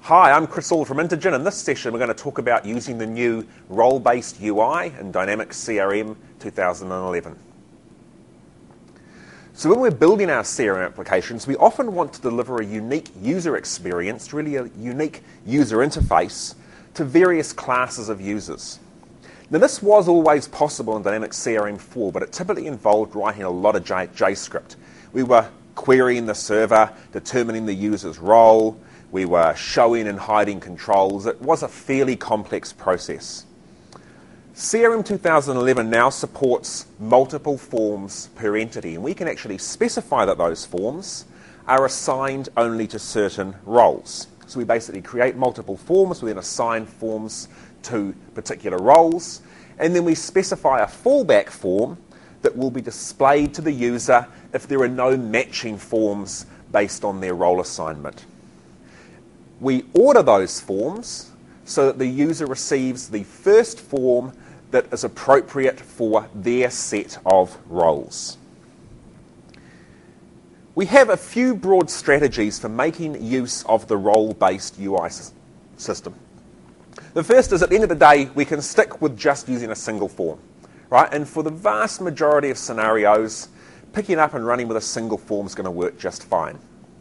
Hi, I'm Chris All from Intergen. In this session we're going to talk about using the new role-based UI in Dynamics CRM 2011. So when we're building our CRM applications, we often want to deliver a unique user experience, really a unique user interface to various classes of users. Now this was always possible in Dynamics CRM 4, but it typically involved writing a lot of JavaScript. We were querying the server, determining the user's role, we were showing and hiding controls. It was a fairly complex process. CRM 2011 now supports multiple forms per entity, and we can actually specify that those forms are assigned only to certain roles. So we basically create multiple forms, we then assign forms to particular roles, and then we specify a fallback form that will be displayed to the user if there are no matching forms based on their role assignment. We order those forms so that the user receives the first form that is appropriate for their set of roles. We have a few broad strategies for making use of the role-based UI system. The first is, at the end of the day, we can stick with just using a single form, right? And for the vast majority of scenarios, picking up and running with a single form is going to work just fine.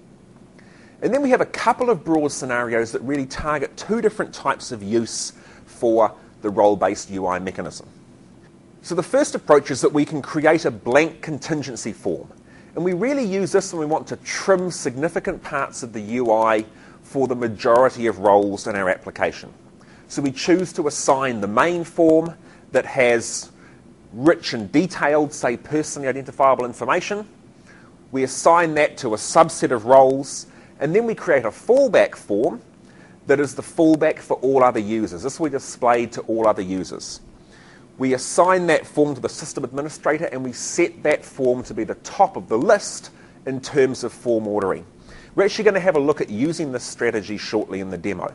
And then we have a couple of broad scenarios that really target two different types of use for the role-based UI mechanism. So the first approach is that we can create a blank contingency form. And we really use this when we want to trim significant parts of the UI for the majority of roles in our application. So we choose to assign the main form that has rich and detailed, say, personally identifiable information. We assign that to a subset of roles, and then we create a fallback form that is the fallback for all other users. This will be displayed to all other users. We assign that form to the system administrator, and we set that form to be the top of the list in terms of form ordering. We're actually going to have a look at using this strategy shortly in the demo.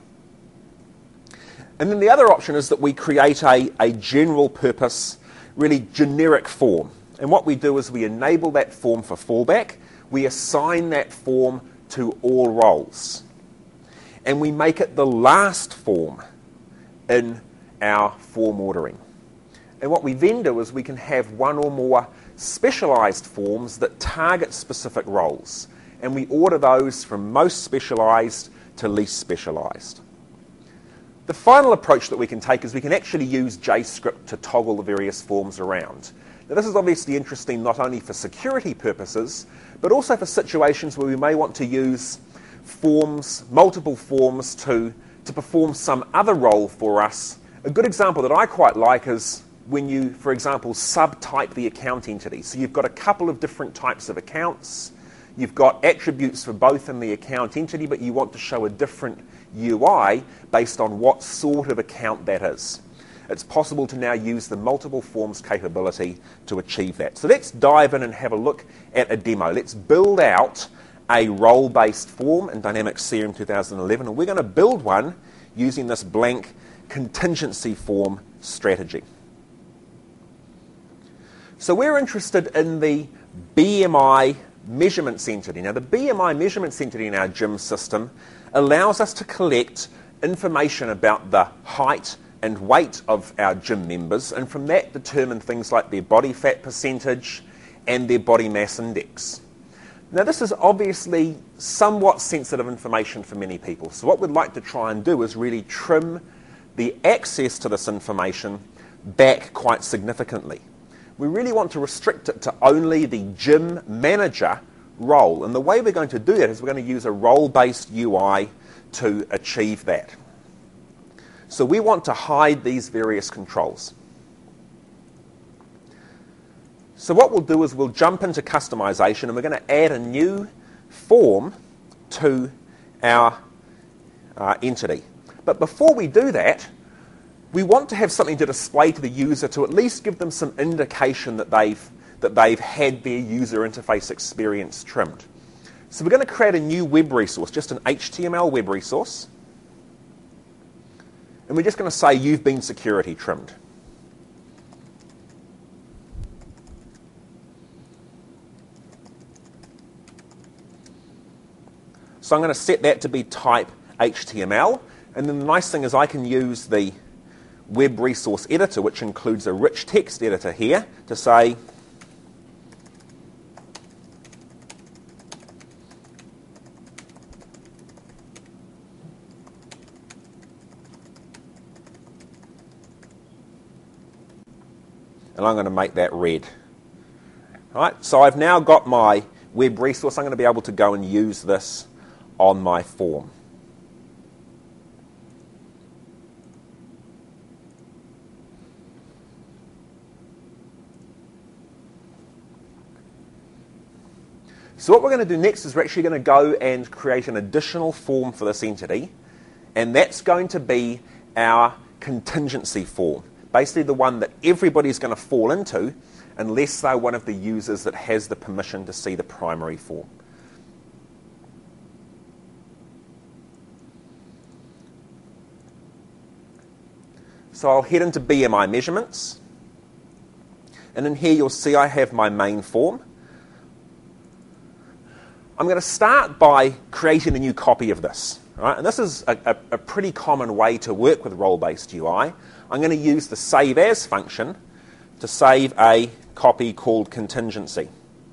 And then the other option is that we create a general purpose, really generic form. And what we do is we enable that form for fallback. We assign that form to all roles. And we make it the last form in our form ordering. And what we then do is we can have one or more specialized forms that target specific roles. And we order those from most specialized to least specialized. The final approach that we can take is we can actually use JScript to toggle the various forms around. Now this is obviously interesting not only for security purposes, but also for situations where we may want to use forms, multiple forms to perform some other role for us. A good example that I quite like is when you, for example, subtype the account entity. So you've got a couple of different types of accounts. You've got attributes for both in the account entity, but you want to show a different UI based on what sort of account that is. It's possible to now use the multiple forms capability to achieve that. So let's dive in and have a look at a demo. Let's build out a role-based form in Dynamics CRM 2011, and we're going to build one using this blank contingency form strategy. So we're interested in the BMI measurements entity. Now the BMI measurements entity in our GIM system allows us to collect information about the height and weight of our GIM members, and from that determine things like their body fat percentage and their body mass index. Now this is obviously somewhat sensitive information for many people, so what we'd like to try and do is really trim the access to this information back quite significantly. We really want to restrict it to only the GIM manager role, and the way we're going to do that is we're going to use a role-based UI to achieve that. So we want to hide these various controls. So what we'll do is we'll jump into customization, and we're going to add a new form to our entity. But before we do that, we want to have something to display to the user to at least give them some indication that they've had their user interface experience trimmed. So we're going to create a new web resource, just an HTML web resource. And we're just going to say, you've been security trimmed. So I'm going to set that to be type HTML. And then the nice thing is I can use the web resource editor, which includes a rich text editor here, to say, and I'm going to make that red. All right, so I've now got my web resource. I'm going to be able to go and use this on my form. So what we're going to do next is we're actually going to go and create an additional form for this entity, and that's going to be our contingency form. Basically the one that everybody's going to fall into unless they're one of the users that has the permission to see the primary form. So I'll head into BMI measurements, and in here you'll see I have my main form. I'm going to start by creating a new copy of this. Right? And this is a pretty common way to work with role-based UI. I'm going to use the save as function to save a copy called contingency.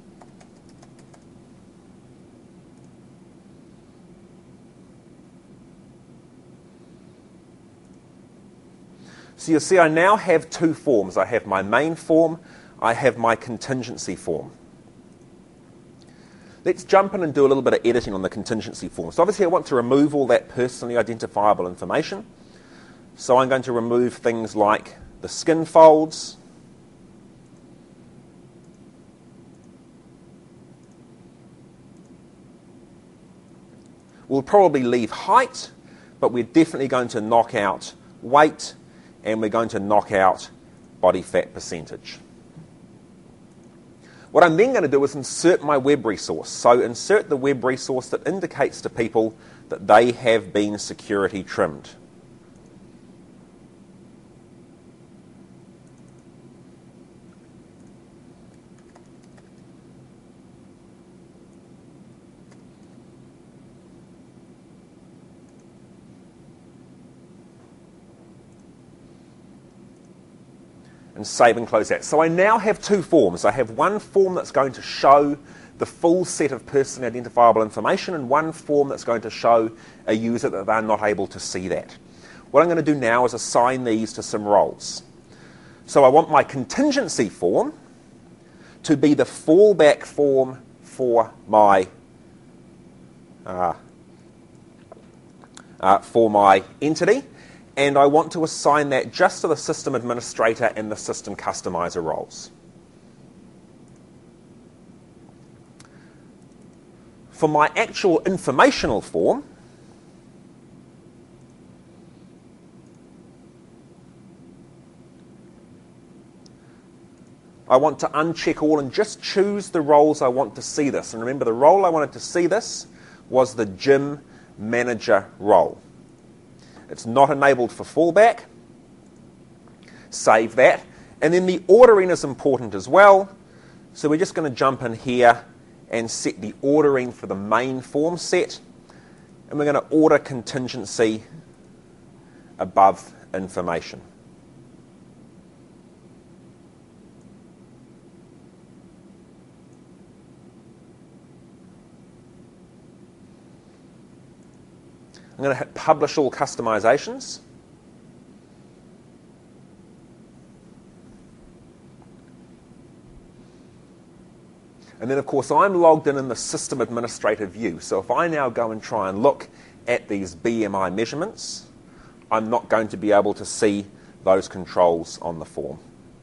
So you'll see I now have two forms. I have my main form, I have my contingency form. Let's jump in and do a little bit of editing on the contingency form. So obviously I want to remove all that personally identifiable information. So I'm going to remove things like the skin folds, we'll probably leave height, but we're definitely going to knock out weight, and we're going to knock out body fat percentage. What I'm then going to do is insert my web resource. So insert the web resource that indicates to people that they have been security trimmed. And save and close that. So I now have two forms. I have one form that's going to show the full set of personally identifiable information, and one form that's going to show a user that they're not able to see that. What I'm going to do now is assign these to some roles. So I want my contingency form to be the fallback form for my entity. And I want to assign that just to the system administrator and the system customizer roles. For my actual informational form, I want to uncheck all and just choose the roles I want to see this. And remember, the role I wanted to see this was the gym manager role. It's not enabled for fallback. Save that. And then the ordering is important as well. So we're just going to jump in here and set the ordering for the main form set. And we're going to order contingency above information. I'm going to hit Publish All Customizations. And then, of course, I'm logged in the System Administrator view. So if I now go and try and look at these BMI measurements, I'm not going to be able to see those controls on the form.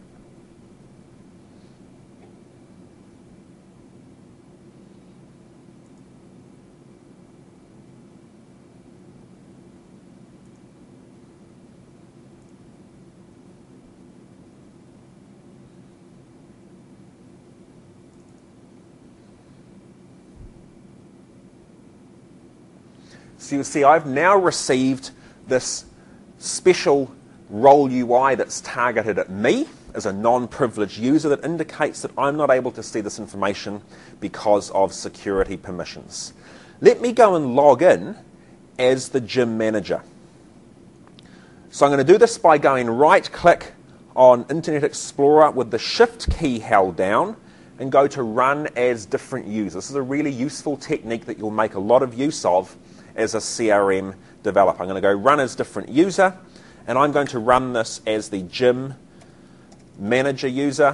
So you see I've now received this special role UI that's targeted at me as a non-privileged user that indicates that I'm not able to see this information because of security permissions. Let me go and log in as the gym manager. So I'm going to do this by going right-click on Internet Explorer with the Shift key held down and go to Run as Different User. This is a really useful technique that you'll make a lot of use of as a CRM developer. I'm going to go Run as Different User, and I'm going to run this as the Gym Manager user.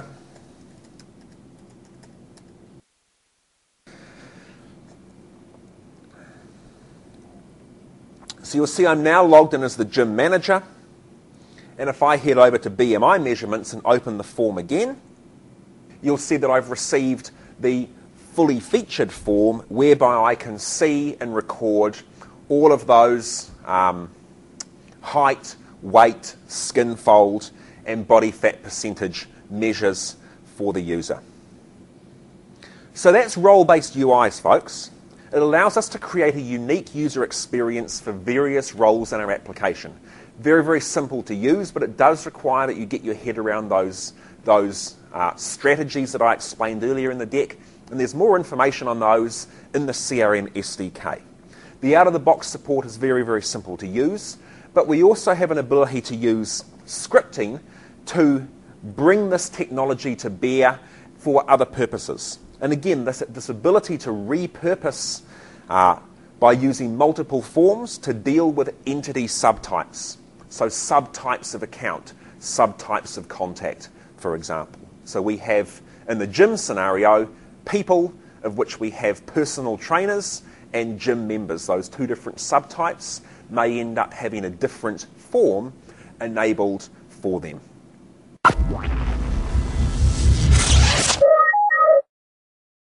So you'll see I'm now logged in as the Gym Manager, and if I head over to BMI measurements and open the form again, you'll see that I've received the fully featured form whereby I can see and record all of those height, weight, skin fold, and body fat percentage measures for the user. So that's role-based UIs, folks. It allows us to create a unique user experience for various roles in our application. Very, very simple to use, but it does require that you get your head around those strategies that I explained earlier in the deck, and there's more information on those in the CRM SDK. The out-of-the-box support is very, very simple to use, but we also have an ability to use scripting to bring this technology to bear for other purposes. And again, this ability to repurpose by using multiple forms to deal with entity subtypes. So subtypes of account, subtypes of contact, for example. So we have, in the gym scenario, people, of which we have personal trainers and gym members. Those two different subtypes may end up having a different form enabled for them.